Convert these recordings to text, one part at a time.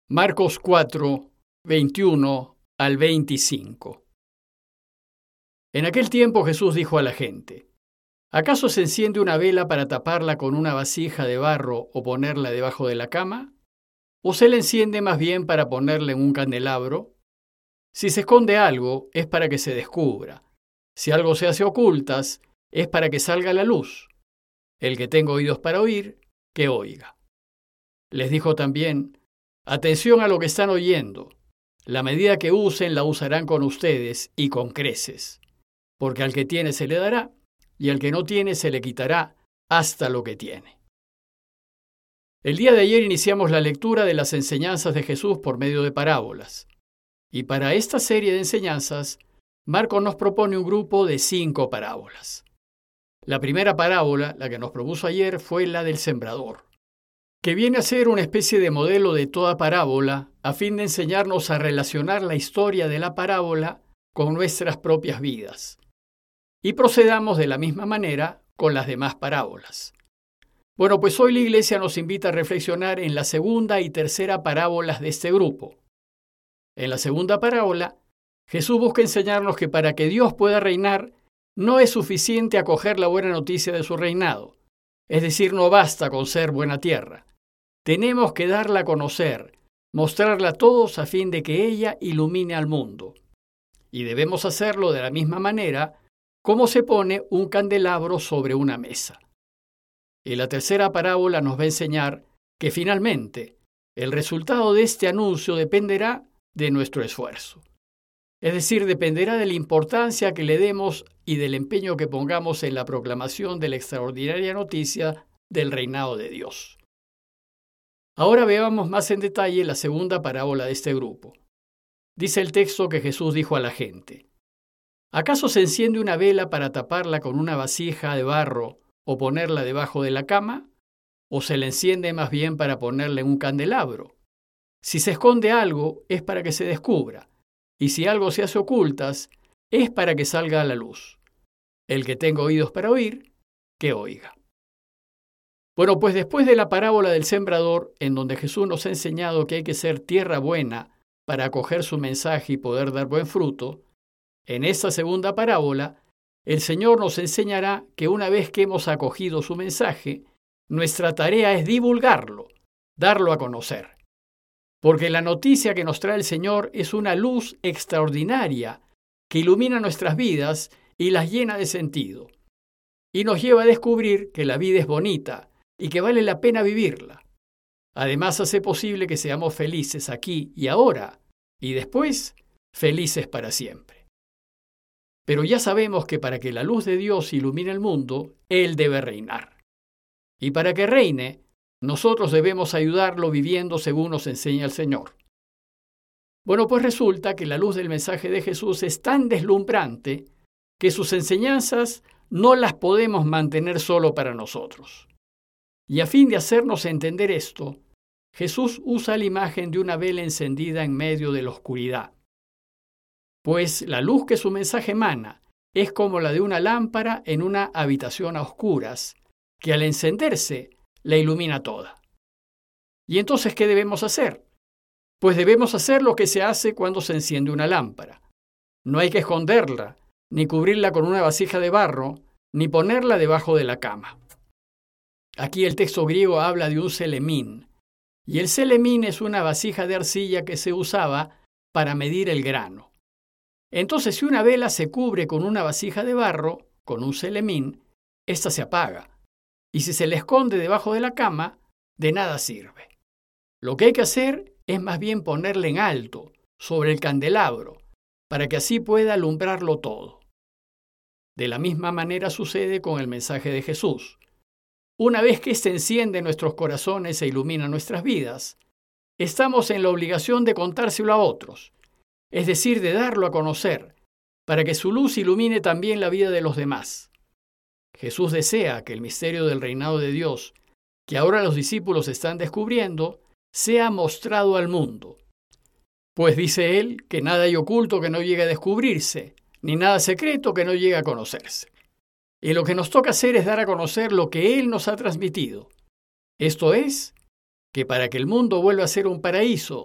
Marcos 4, 21 al 25. En aquel tiempo Jesús dijo a la gente: ¿acaso se enciende una vela para taparla con una vasija de barro o ponerla debajo de la cama? ¿O se la enciende más bien para ponerla en un candelabro? Si se esconde algo, es para que se descubra. Si algo se hace a ocultas, es para que salga a la luz. El que tenga oídos para oír, que oiga. Les dijo también: atención a lo que están oyendo. La medida que usen la usarán con ustedes y con creces. Porque al que tiene se le dará, y al que no tiene se le quitará hasta lo que tiene. El día de ayer iniciamos la lectura de las enseñanzas de Jesús por medio de parábolas. Y para esta serie de enseñanzas, Marcos nos propone un grupo de 5 parábolas. La primera parábola, la que nos propuso ayer, fue la del sembrador, que viene a ser una especie de modelo de toda parábola a fin de enseñarnos a relacionar la historia de la parábola con nuestras propias vidas. Y procedamos de la misma manera con las demás parábolas. Bueno, pues hoy la Iglesia nos invita a reflexionar en la segunda y tercera parábolas de este grupo. En la segunda parábola, Jesús busca enseñarnos que para que Dios pueda reinar, no es suficiente acoger la buena noticia de su reinado. Es decir, no basta con ser buena tierra. Tenemos que darla a conocer, mostrarla a todos a fin de que ella ilumine al mundo. Y debemos hacerlo de la misma manera como se pone un candelabro sobre una mesa. Y la tercera parábola nos va a enseñar que finalmente el resultado de este anuncio dependerá de nuestro esfuerzo. Es decir, dependerá de la importancia que le demos y del empeño que pongamos en la proclamación de la extraordinaria noticia del reinado de Dios. Ahora veamos más en detalle la segunda parábola de este grupo. Dice el texto que Jesús dijo a la gente: ¿acaso se enciende una vela para taparla con una vasija de barro o ponerla debajo de la cama? ¿O se la enciende más bien para ponerla en un candelabro? Si se esconde algo, es para que se descubra. Y si algo se hace ocultas, es para que salga a la luz. El que tenga oídos para oír, que oiga. Bueno, pues después de la parábola del sembrador, en donde Jesús nos ha enseñado que hay que ser tierra buena para acoger su mensaje y poder dar buen fruto, en esta segunda parábola, el Señor nos enseñará que una vez que hemos acogido su mensaje, nuestra tarea es divulgarlo, darlo a conocer. Porque la noticia que nos trae el Señor es una luz extraordinaria que ilumina nuestras vidas y las llena de sentido. Y nos lleva a descubrir que la vida es bonita y que vale la pena vivirla. Además, hace posible que seamos felices aquí y ahora, y después, felices para siempre. Pero ya sabemos que para que la luz de Dios ilumine el mundo, Él debe reinar. Y para que reine, nosotros debemos ayudarlo viviendo según nos enseña el Señor. Bueno, pues resulta que la luz del mensaje de Jesús es tan deslumbrante que sus enseñanzas no las podemos mantener solo para nosotros. Y a fin de hacernos entender esto, Jesús usa la imagen de una vela encendida en medio de la oscuridad. Pues la luz que su mensaje emana es como la de una lámpara en una habitación a oscuras, que al encenderse la ilumina toda. ¿Y entonces qué debemos hacer? Pues debemos hacer lo que se hace cuando se enciende una lámpara. No hay que esconderla, ni cubrirla con una vasija de barro, ni ponerla debajo de la cama. Aquí el texto griego habla de un selemín, y el selemín es una vasija de arcilla que se usaba para medir el grano. Entonces, si una vela se cubre con una vasija de barro, con un selemín, ésta se apaga. Y si se le esconde debajo de la cama, de nada sirve. Lo que hay que hacer es más bien ponerle en alto, sobre el candelabro, para que así pueda alumbrarlo todo. De la misma manera sucede con el mensaje de Jesús. Una vez que éste enciende nuestros corazones e ilumina nuestras vidas, estamos en la obligación de contárselo a otros, es decir, de darlo a conocer, para que su luz ilumine también la vida de los demás. Jesús desea que el misterio del reinado de Dios, que ahora los discípulos están descubriendo, sea mostrado al mundo. Pues dice él que nada hay oculto que no llegue a descubrirse, ni nada secreto que no llegue a conocerse. Y lo que nos toca hacer es dar a conocer lo que Él nos ha transmitido. Esto es, que para que el mundo vuelva a ser un paraíso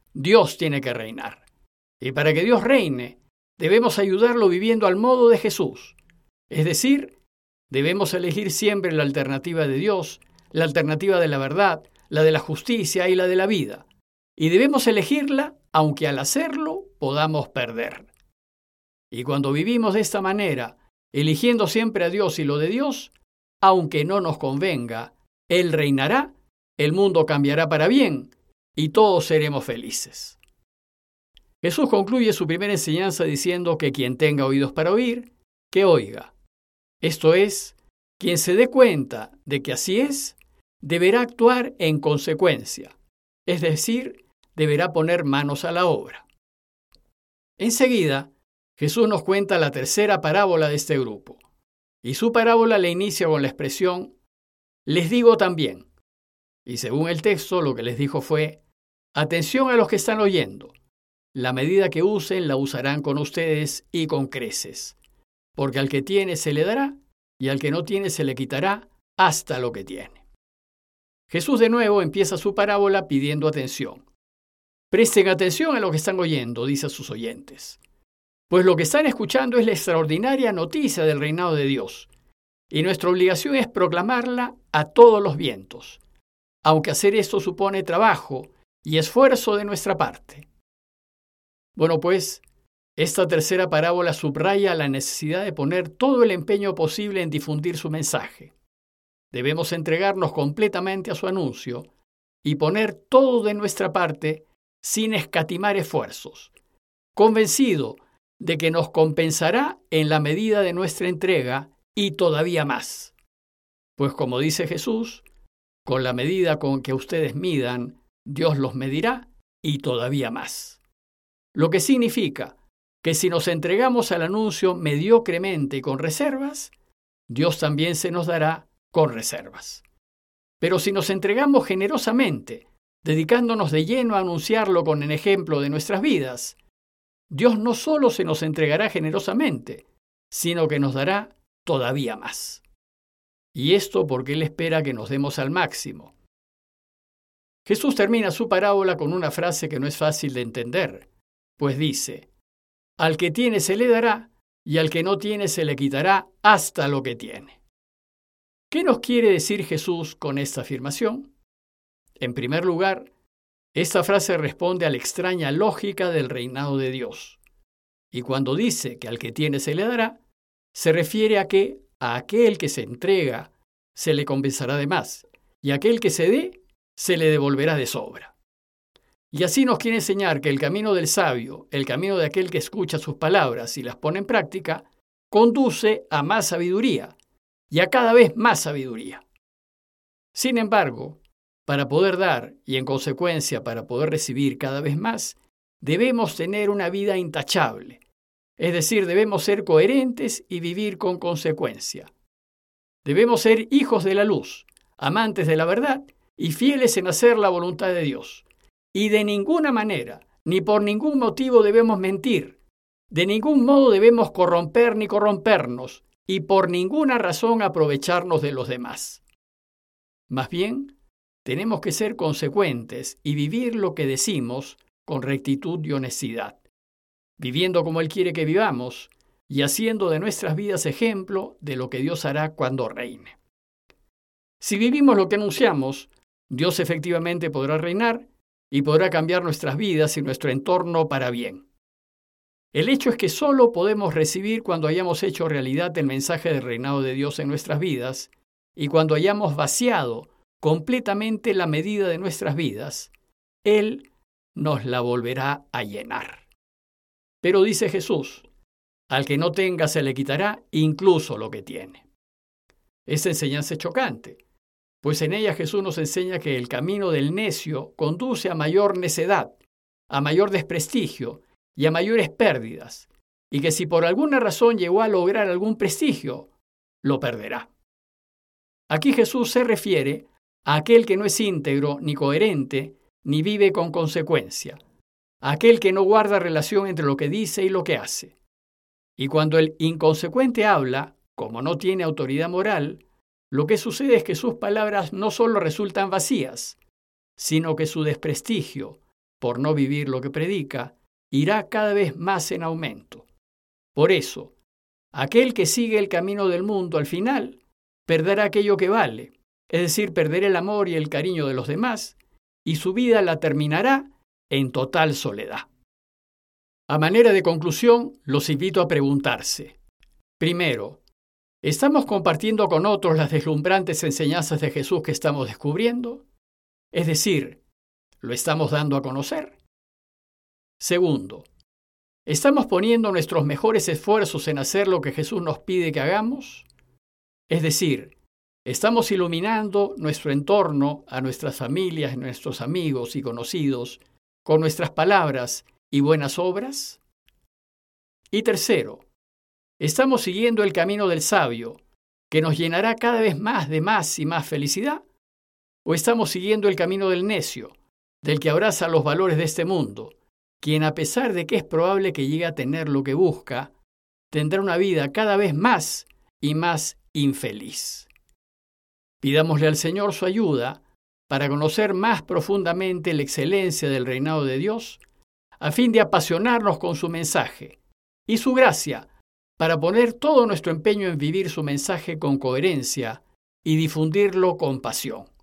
Dios tiene que reinar. Y para que Dios reine, debemos ayudarlo viviendo al modo de Jesús. Es decir, debemos elegir siempre la alternativa de Dios, la alternativa de la verdad, la de la justicia y la de la vida. Y debemos elegirla, aunque al hacerlo podamos perder. Y cuando vivimos de esta manera, eligiendo siempre a Dios y lo de Dios, aunque no nos convenga, Él reinará, el mundo cambiará para bien y todos seremos felices. Jesús concluye su primera enseñanza diciendo que quien tenga oídos para oír, que oiga. Esto es, quien se dé cuenta de que así es, deberá actuar en consecuencia, es decir, deberá poner manos a la obra. Enseguida, Jesús nos cuenta la tercera parábola de este grupo, y su parábola le inicia con la expresión, les digo también, y según el texto lo que les dijo fue, atención a los que están oyendo, la medida que usen la usarán con ustedes y con creces, porque al que tiene se le dará, y al que no tiene se le quitará hasta lo que tiene. Jesús de nuevo empieza su parábola pidiendo atención. Presten atención a lo que están oyendo, dice a sus oyentes. Pues lo que están escuchando es la extraordinaria noticia del reinado de Dios, y nuestra obligación es proclamarla a todos los vientos, aunque hacer esto supone trabajo y esfuerzo de nuestra parte. Bueno, pues, esta tercera parábola subraya la necesidad de poner todo el empeño posible en difundir su mensaje. Debemos entregarnos completamente a su anuncio y poner todo de nuestra parte sin escatimar esfuerzos, convencido de que nos compensará en la medida de nuestra entrega y todavía más. Pues como dice Jesús, con la medida con que ustedes midan, Dios los medirá y todavía más. Lo que significa que si nos entregamos al anuncio mediocremente y con reservas, Dios también se nos dará con reservas. Pero si nos entregamos generosamente, dedicándonos de lleno a anunciarlo con el ejemplo de nuestras vidas, Dios no solo se nos entregará generosamente, sino que nos dará todavía más. Y esto porque Él espera que nos demos al máximo. Jesús termina su parábola con una frase que no es fácil de entender, pues dice, al que tiene se le dará, y al que no tiene se le quitará hasta lo que tiene. ¿Qué nos quiere decir Jesús con esta afirmación? En primer lugar, esta frase responde a la extraña lógica del reinado de Dios. Y cuando dice que al que tiene se le dará, se refiere a que a aquel que se entrega se le compensará de más, y a aquel que se dé se le devolverá de sobra. Y así nos quiere enseñar que el camino del sabio, el camino de aquel que escucha sus palabras y las pone en práctica, conduce a más sabiduría, y a cada vez más sabiduría. Sin embargo, para poder dar y en consecuencia para poder recibir cada vez más, debemos tener una vida intachable. Es decir, debemos ser coherentes y vivir con consecuencia. Debemos ser hijos de la luz, amantes de la verdad y fieles en hacer la voluntad de Dios. Y de ninguna manera, ni por ningún motivo debemos mentir. De ningún modo debemos corromper ni corrompernos y por ninguna razón aprovecharnos de los demás. Más bien, tenemos que ser consecuentes y vivir lo que decimos con rectitud y honestidad, viviendo como Él quiere que vivamos y haciendo de nuestras vidas ejemplo de lo que Dios hará cuando reine. Si vivimos lo que anunciamos, Dios efectivamente podrá reinar y podrá cambiar nuestras vidas y nuestro entorno para bien. El hecho es que solo podemos recibir cuando hayamos hecho realidad el mensaje del reinado de Dios en nuestras vidas y cuando hayamos vaciado completamente la medida de nuestras vidas, Él nos la volverá a llenar. Pero dice Jesús, al que no tenga se le quitará incluso lo que tiene. Esta enseñanza es chocante, pues en ella Jesús nos enseña que el camino del necio conduce a mayor necedad, a mayor desprestigio y a mayores pérdidas, y que si por alguna razón llegó a lograr algún prestigio, lo perderá. Aquí Jesús se refiere a aquel que no es íntegro ni coherente, ni vive con consecuencia, a aquel que no guarda relación entre lo que dice y lo que hace. Y cuando el inconsecuente habla, como no tiene autoridad moral, lo que sucede es que sus palabras no solo resultan vacías, sino que su desprestigio, por no vivir lo que predica, irá cada vez más en aumento. Por eso, aquel que sigue el camino del mundo al final perderá aquello que vale, es decir, perderá el amor y el cariño de los demás, y su vida la terminará en total soledad. A manera de conclusión, los invito a preguntarse. Primero, ¿estamos compartiendo con otros las deslumbrantes enseñanzas de Jesús que estamos descubriendo? Es decir, ¿lo estamos dando a conocer? Segundo, ¿estamos poniendo nuestros mejores esfuerzos en hacer lo que Jesús nos pide que hagamos? Es decir, ¿estamos iluminando nuestro entorno, a nuestras familias, nuestros amigos y conocidos, con nuestras palabras y buenas obras? Y tercero, ¿estamos siguiendo el camino del sabio, que nos llenará cada vez más de más y más felicidad? ¿O estamos siguiendo el camino del necio, del que abraza los valores de este mundo, quien a pesar de que es probable que llegue a tener lo que busca, tendrá una vida cada vez más y más infeliz? Pidámosle al Señor su ayuda para conocer más profundamente la excelencia del reinado de Dios, a fin de apasionarnos con su mensaje, y su gracia para poner todo nuestro empeño en vivir su mensaje con coherencia y difundirlo con pasión.